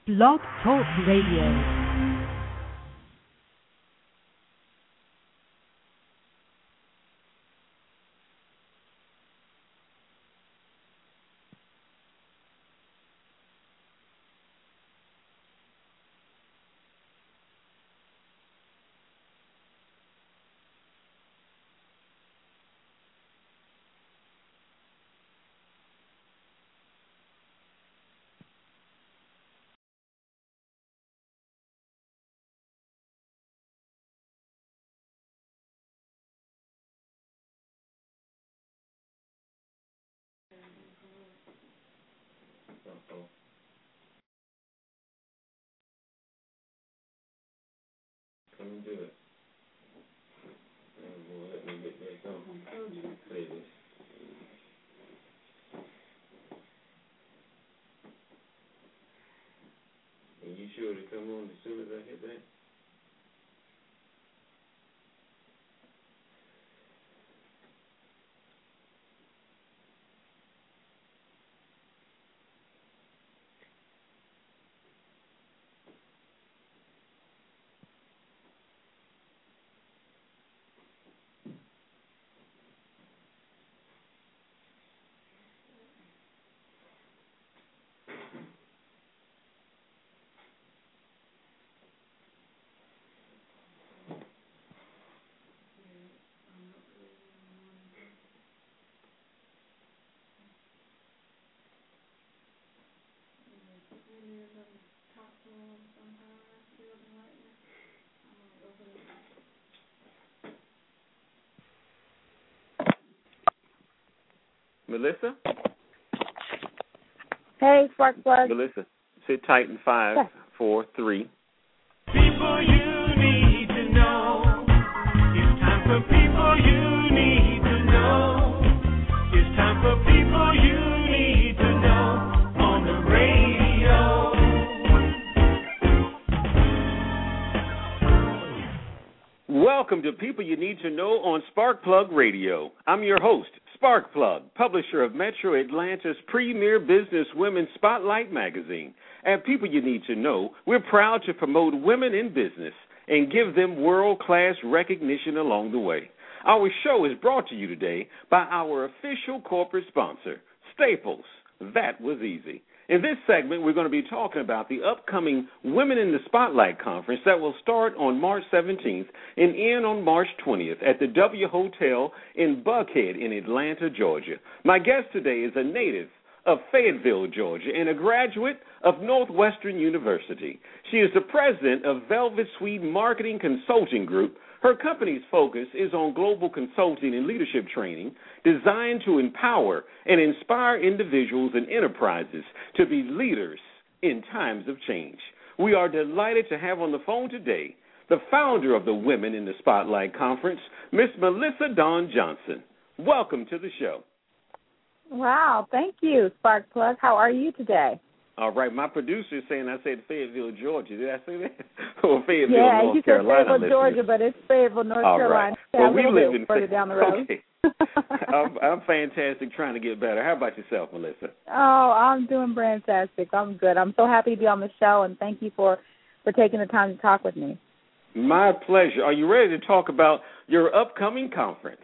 Blog Talk Radio. Come and do it. And we'll let me get back on. Play this. And you sure to come on as soon as I hit that? Melissa? Hey, Spark Plug. Melissa, sit tight in 5, 4, 3. People you need to know. It's time for people you need to know. It's time for people you need to know on the radio. Welcome to People You Need to Know on Spark Plug Radio. I'm your host, Spark Plug, publisher of Metro Atlanta's premier business women's spotlight magazine. At People You Need to Know, we're proud to promote women in business and give them world-class recognition along the way. Our show is brought to you today by our official corporate sponsor, Staples. That was easy. In this segment, we're going to be talking about the upcoming Women in the Spotlight Conference that will start on March 17th and end on March 20th at the W Hotel in Buckhead in Atlanta, Georgia. My guest today is a native of Fayetteville, Georgia, and a graduate of Northwestern University. She is the president of Velvet Suite Marketing Consulting Group. Her company's focus is on global consulting and leadership training designed to empower and inspire individuals and enterprises to be leaders in times of change. We are delighted to have on the phone today the founder of the Women in the Spotlight Conference, Miss Melissa Dawn Johnson. Welcome to the show. Wow, thank you, Spark Plug. How are you today? All right, my producer is saying I said Fayetteville, Georgia. Did I say that? Or Fayetteville, yeah, North you Carolina. Yeah, Fayetteville, Georgia, but it's Fayetteville, North Carolina. Right. Well, we a live bit in further down the road. Okay. I'm fantastic, trying to get better. How about yourself, Melissa? Oh, I'm doing fantastic. I'm good. I'm so happy to be on the show, and thank you for taking the time to talk with me. My pleasure. Are you ready to talk about your upcoming conference?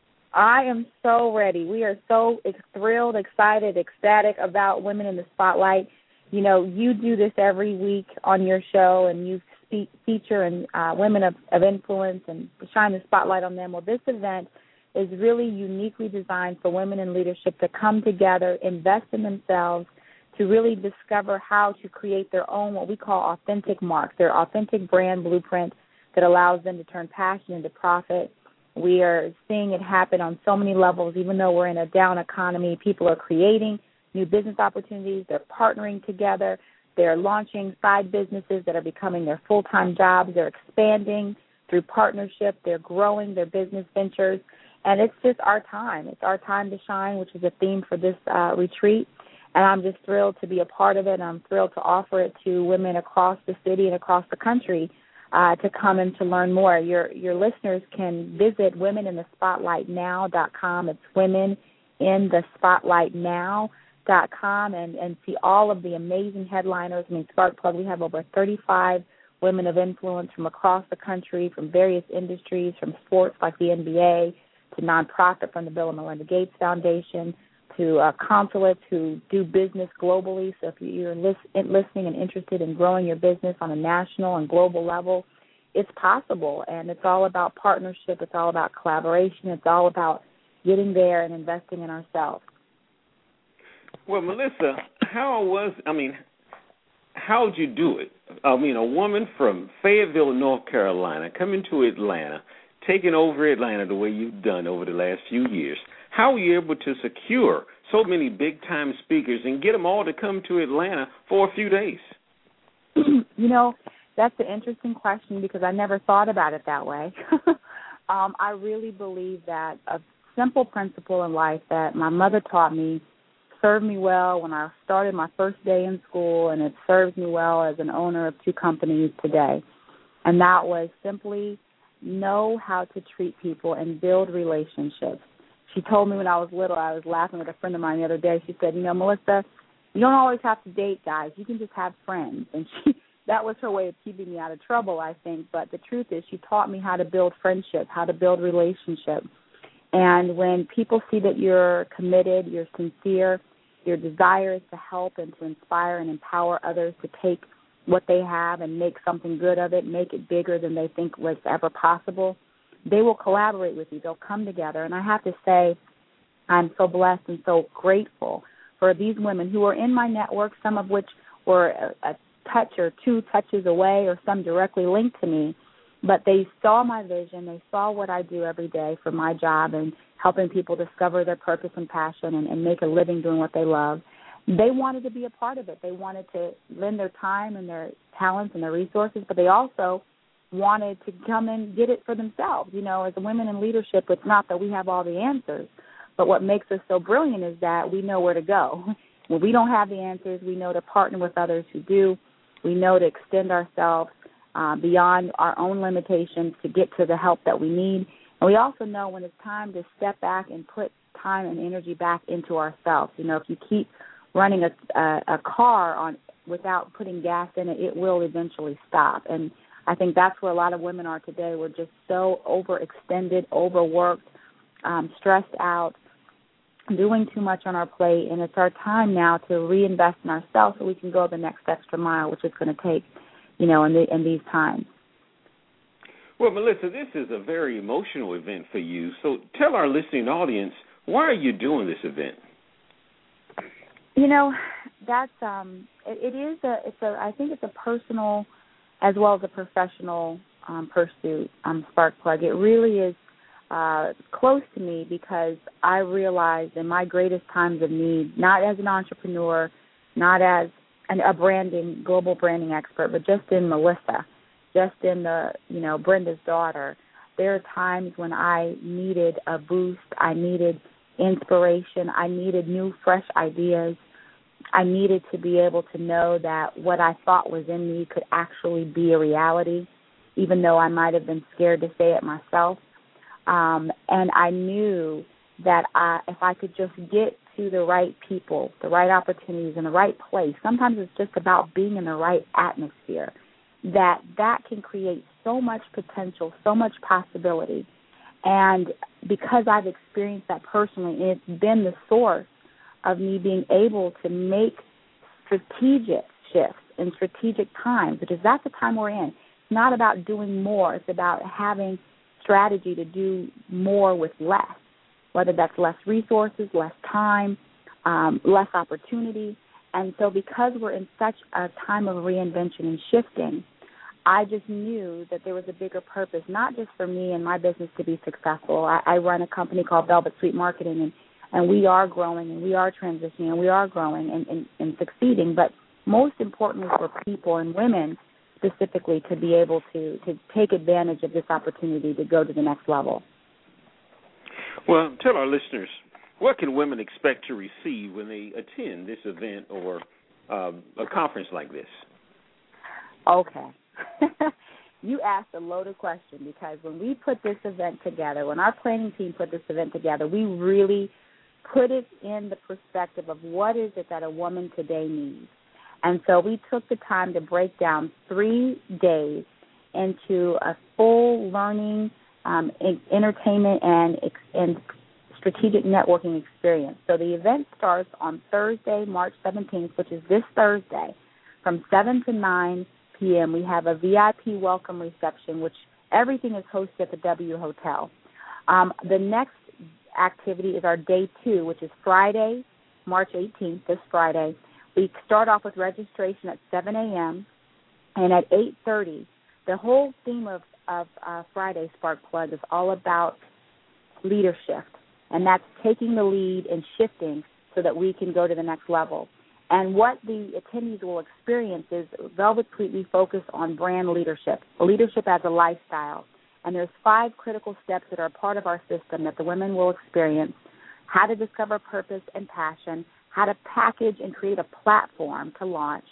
I am so ready. We are so thrilled, excited, ecstatic about Women in the Spotlight. You know, you do this every week on your show, and you feature women of influence and shine the spotlight on them. Well, this event is really uniquely designed for women in leadership to come together, invest in themselves, to really discover how to create their own, what we call authentic mark, their authentic brand blueprint that allows them to turn passion into profit. We are seeing it happen on so many levels. Even though we're in a down economy, people are creating new business opportunities. They're partnering together. They're launching side businesses that are becoming their full-time jobs. They're expanding through partnership. They're growing their business ventures. And it's just our time. It's our time to shine, which is a theme for this retreat. And I'm just thrilled to be a part of it. And I'm thrilled to offer it to women across the city and across the country to come and to learn more. Your listeners can visit womeninthespotlightnow.com. It's womeninthespotlightnow.com. SparkPlug.com and see all of the amazing headliners. I mean, SparkPlug, we have over 35 women of influence from across the country, from various industries, from sports like the NBA to nonprofit from the Bill and Melinda Gates Foundation to consulates who do business globally. So if you're listening and interested in growing your business on a national and global level, it's possible. And it's all about partnership. It's all about collaboration. It's all about getting there and investing in ourselves. Well, Melissa, how'd you do it? I mean, a woman from Fayetteville, North Carolina, coming to Atlanta, taking over Atlanta the way you've done over the last few years. How were you able to secure so many big-time speakers and get them all to come to Atlanta for a few days? You know, that's an interesting question because I never thought about it that way. I really believe that a simple principle in life that my mother taught me served me well when I started my first day in school, and it serves me well as an owner of 2 companies today. And that was simply know how to treat people and build relationships. She told me when I was little, I was laughing with a friend of mine the other day. She said, you know, Melissa, you don't always have to date guys. You can just have friends. And that was her way of keeping me out of trouble, I think. But the truth is she taught me how to build friendship, how to build relationships. And when people see that you're committed, you're sincere, your desire is to help and to inspire and empower others to take what they have and make something good of it, make it bigger than they think was ever possible, they will collaborate with you. They'll come together. And I have to say I'm so blessed and so grateful for these women who are in my network, some of which were a touch or 2 touches away or some directly linked to me. But they saw my vision. They saw what I do every day for my job and helping people discover their purpose and passion and make a living doing what they love. They wanted to be a part of it. They wanted to lend their time and their talents and their resources, but they also wanted to come and get it for themselves. You know, as women in leadership, it's not that we have all the answers, but what makes us so brilliant is that we know where to go. When we don't have the answers, we know to partner with others who do. We know to extend ourselves beyond our own limitations to get to the help that we need. And we also know when it's time to step back and put time and energy back into ourselves. You know, if you keep running a car on without putting gas in it, it will eventually stop. And I think that's where a lot of women are today. We're just so overextended, overworked, stressed out, doing too much on our plate, and it's our time now to reinvest in ourselves so we can go the next extra mile, which it's going to take, you know, in these times. Well, Melissa, this is a very emotional event for you. So tell our listening audience, why are you doing this event? You know, that's I think it's a personal as well as a professional pursuit, SparkPlug. It really is close to me because I realized in my greatest times of need, not as an entrepreneur, not as a global branding expert, but just in Melissa, just in Brenda's daughter, there are times when I needed a boost, I needed inspiration, I needed new, fresh ideas. I needed to be able to know that what I thought was in me could actually be a reality, even though I might have been scared to say it myself. And I knew that if I could just get to the right people, the right opportunities, in the right place, sometimes it's just about being in the right atmosphere, that can create so much potential, so much possibility. And because I've experienced that personally, it's been the source of me being able to make strategic shifts in strategic times, because that's the time we're in. It's not about doing more. It's about having strategy to do more with less, whether that's less resources, less time, less opportunity. And so because we're in such a time of reinvention and shifting, I just knew that there was a bigger purpose, not just for me and my business to be successful. I run a company called Velvet Sweet Marketing, and we are growing, and we are transitioning, and we are growing and succeeding. But most importantly for people and women specifically to be able to take advantage of this opportunity to go to the next level. Well, tell our listeners, what can women expect to receive when they attend this event or a conference like this? Okay. You asked a loaded question, because when we put this event together, when our planning team put this event together, we really put it in the perspective of what is it that a woman today needs. And so we took the time to break down 3 days into a full learning, entertainment, and strategic networking experience. So the event starts on Thursday, March 17th, which is this Thursday, from 7 to 9 p.m. We have a VIP welcome reception, which everything is hosted at the W Hotel. The next activity is our day 2, which is Friday, March 18th, this Friday. We start off with registration at 7 a.m., and at 8:30, the whole theme of Friday Spark Plug is all about leadership, and that's taking the lead and shifting so that we can go to the next level. And what the attendees will experience is Velvet Tweet, we focus on brand leadership as a lifestyle. And there's 5 critical steps that are part of our system that the women will experience: how to discover purpose and passion, how to package and create a platform to launch,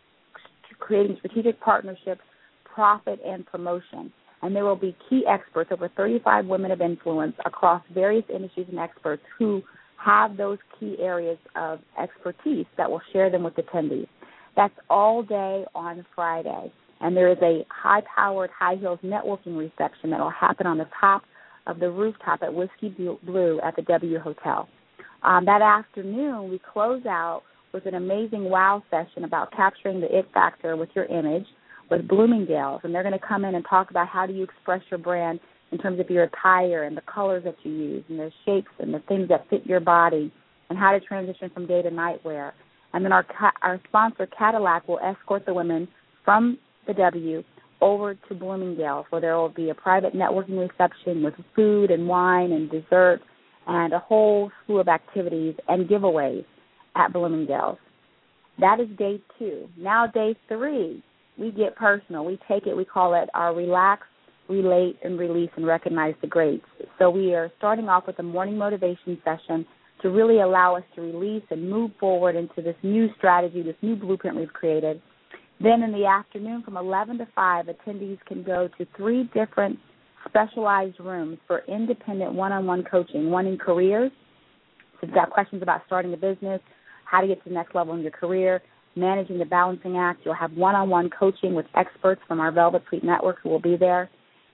creating strategic partnerships, profit, and promotion. And there will be key experts, over 35 women of influence across various industries and experts who have those key areas of expertise that will share them with attendees. That's all day on Friday. And there is a high-powered, high-heels networking reception that will happen on the top of the rooftop at Whiskey Blue at the W Hotel. That afternoon, we close out with an amazing wow session about capturing the it factor with your image with Bloomingdale's. And they're going to come in and talk about how do you express your brand in terms of your attire and the colors that you use and the shapes and the things that fit your body and how to transition from day to night wear. And then our sponsor, Cadillac, will escort the women from the W over to Bloomingdale's, where there will be a private networking reception with food and wine and dessert and a whole slew of activities and giveaways at Bloomingdale's. That is day 2. Now day 3, we get personal. We take it, we call it our relax, relate, and release and recognize the greats. So we are starting off with a morning motivation session to really allow us to release and move forward into this new strategy, this new blueprint we've created. Then in the afternoon from 11 to 5, attendees can go to 3 different specialized rooms for independent one-on-one coaching, one in careers. So if you've got questions about starting a business, how to get to the next level in your career, managing the balancing act, you'll have one-on-one coaching with experts from our Velvet Tweet Network who will be there.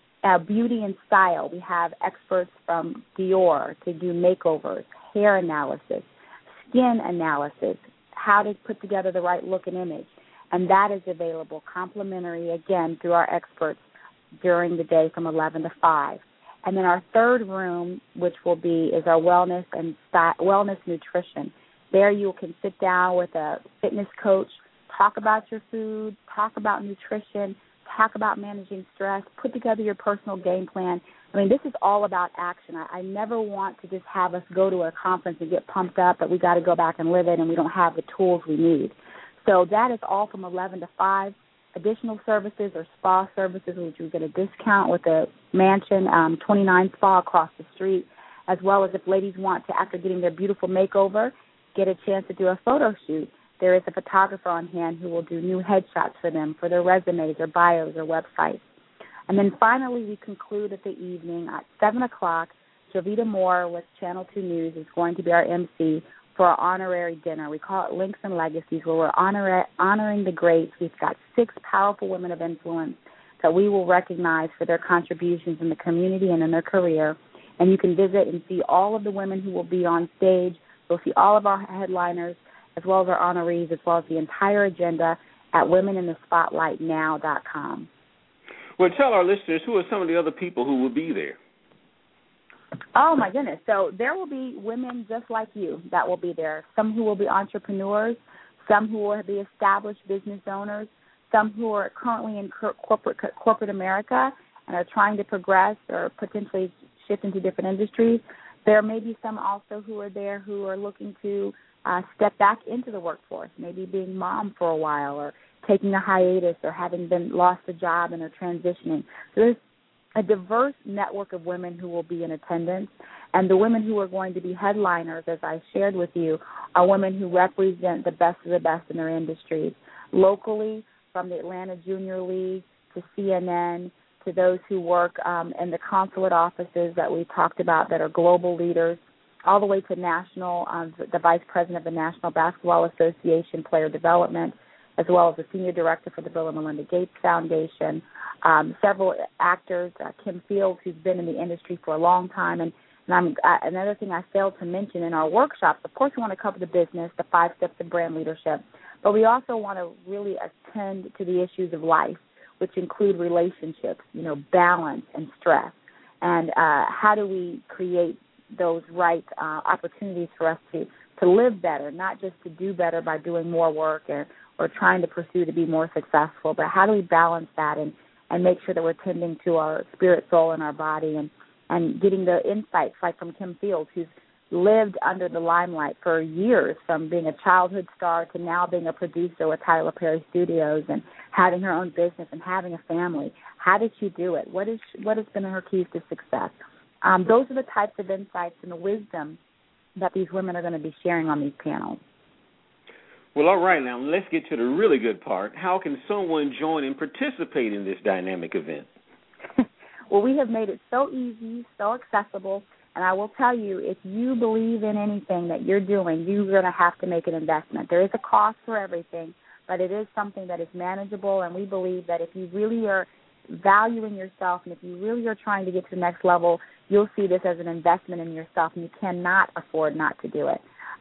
Beauty and style, we have experts from Dior to do makeovers, hair analysis, skin analysis, how to put together the right look and image. And that is available complimentary, again, through our experts during the day from 11 to 5. And then our third room, which is our wellness and wellness nutrition. There you can sit down with a fitness coach, talk about your food, talk about nutrition, talk about managing stress, put together your personal game plan. I mean, this is all about action. I never want to just have us go to a conference and get pumped up, but we got to go back and live it, and we don't have the tools we need. So that is all from 11 to 5. Additional services or spa services, which we get a discount with the Mansion 29 Spa across the street, as well as if ladies want to, after getting their beautiful makeover, get a chance to do a photo shoot. There is a photographer on hand who will do new headshots for them for their resumes or bios or websites. And then finally, we conclude at the evening at 7 o'clock. Jovita Moore with Channel 2 News is going to be our MC for our honorary dinner. We call it Links and Legacies, where we're honoring the greats. We've got 6 powerful women of influence that we will recognize for their contributions in the community and in their career. And you can visit and see all of the women who will be on stage. You'll see all of our headliners, as well as our honorees, as well as the entire agenda at womeninthespotlightnow.com. Well, tell our listeners who are some of the other people who will be there. Oh, my goodness. So there will be women just like you that will be there, some who will be entrepreneurs, some who will be established business owners, some who are currently in corporate America and are trying to progress or potentially shift into different industries. There may be some also who are there who are looking to step back into the workforce, maybe being mom for a while or taking a hiatus or having lost a job and are transitioning. So there's a diverse network of women who will be in attendance, and the women who are going to be headliners, as I shared with you, are women who represent the best of the best in their industries, locally from the Atlanta Junior League to CNN to those who work in the consulate offices that we talked about that are global leaders. all the way to national, the vice president of the National Basketball Association Player Development, as well as the senior director for the Bill and Melinda Gates Foundation, several actors, Kim Fields, who's been in the industry for a long time, and another thing I failed to mention in our workshops, of course we want to cover the business, the 5 steps of brand leadership, but we also want to really attend to the issues of life, which include relationships, balance and stress, and how do we create those right opportunities for us to live better, not just to do better by doing more work or trying to pursue to be more successful, but how do we balance that and make sure that we're tending to our spirit, soul, and our body and getting the insights like from Kim Fields, who's lived under the limelight for years, from being a childhood star to now being a producer with Tyler Perry Studios and having her own business and having a family. How did she do it? What has been her keys to success? Those are the types of insights and the wisdom that these women are going to be sharing on these panels. Well, all right, now let's get to the really good part. How can someone join and participate in this dynamic event? Well, we have made it so easy, so accessible, and I will tell you, if you believe in anything that you're doing, you're going to have to make an investment. There is a cost for everything, but it is something that is manageable, and we believe that if you really are valuing yourself and if you really are trying to get to the next level, you'll see this as an investment in yourself, and you cannot afford not to do it.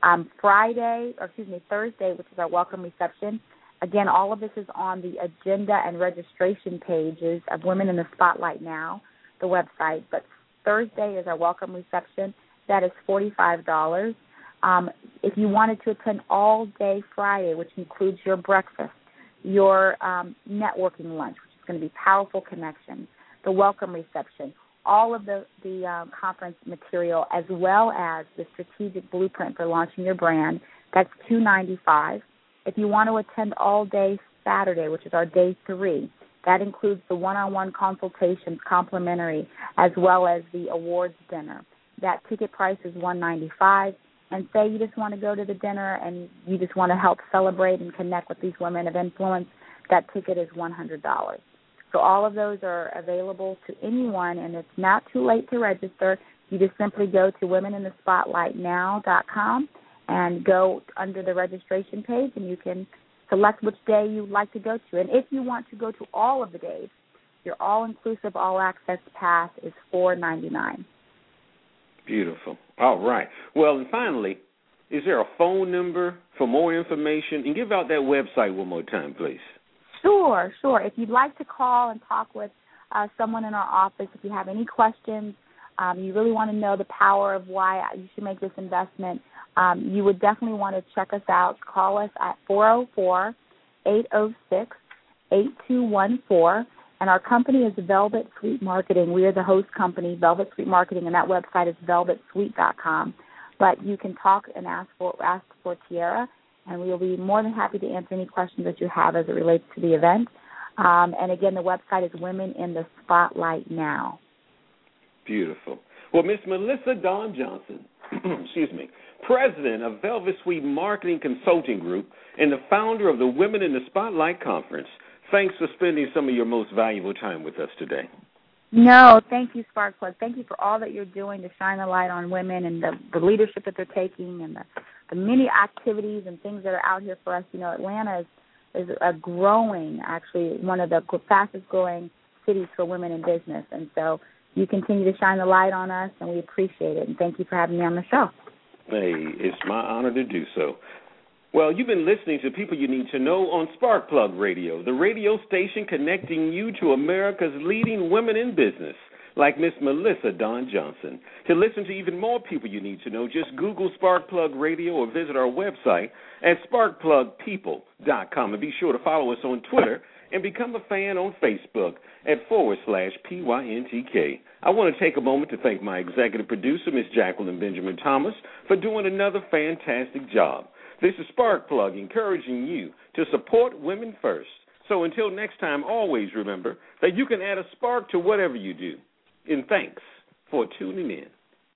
Thursday, which is our welcome reception. Again, all of this is on the agenda and registration pages of Women in the Spotlight Now, the website. But Thursday is our welcome reception. That is $45. If you wanted to attend all day Friday, which includes your breakfast, your networking lunch, which is going to be powerful connections, the welcome reception, all of the conference material, as well as the strategic blueprint for launching your brand, that's $295. If you want to attend all day Saturday, which is our day 3, that includes the one-on-one consultations, complimentary, as well as the awards dinner. That ticket price is $195. And say you just want to go to the dinner and you just want to help celebrate and connect with these women of influence, that ticket is $100. So all of those are available to anyone, and it's not too late to register. You just simply go to womeninthespotlightnow.com and go under the registration page, and you can select which day you'd like to go to. And if you want to go to all of the days, your all-inclusive, all-access pass is $499. Beautiful. All right. Well, and finally, is there a phone number for more information? And give out that website one more time, please. Sure. If you'd like to call and talk with someone in our office, if you have any questions, you really want to know the power of why you should make this investment, you would definitely want to check us out. Call us at 404-806-8214. And our company is Velvet Sweet Marketing. We are the host company, Velvet Sweet Marketing, and that website is velvetsweet.com. But you can talk and ask for Tiara, and we will be more than happy to answer any questions that you have as it relates to the event. And, again, the website is Women in the Spotlight Now. Beautiful. Well, Miss Melissa Dawn Johnson, president of Velvet Sweet Marketing Consulting Group and the founder of the Women in the Spotlight Conference, thanks for spending some of your most valuable time with us today. No, thank you, Sparkplug. Thank you for all that you're doing to shine a light on women and the leadership that they're taking and the many activities and things that are out here for us. Atlanta is a growing, actually, one of the fastest growing cities for women in business. And so you continue to shine the light on us, and we appreciate it. And thank you for having me on the show. Hey, it's my honor to do so. Well, you've been listening to People You Need to Know on Sparkplug Radio, the radio station connecting you to America's leading women in business, like Miss Melissa Dawn Johnson. To listen to even more People You Need to Know, just Google Sparkplug Radio or visit our website at sparkplugpeople.com. And be sure to follow us on Twitter and become a fan on Facebook at /PYNTK. I want to take a moment to thank my executive producer, Miss Jacqueline Benjamin Thomas, for doing another fantastic job. This is Sparkplug, encouraging you to support women first. So until next time, always remember that you can add a spark to whatever you do. And thanks for tuning in.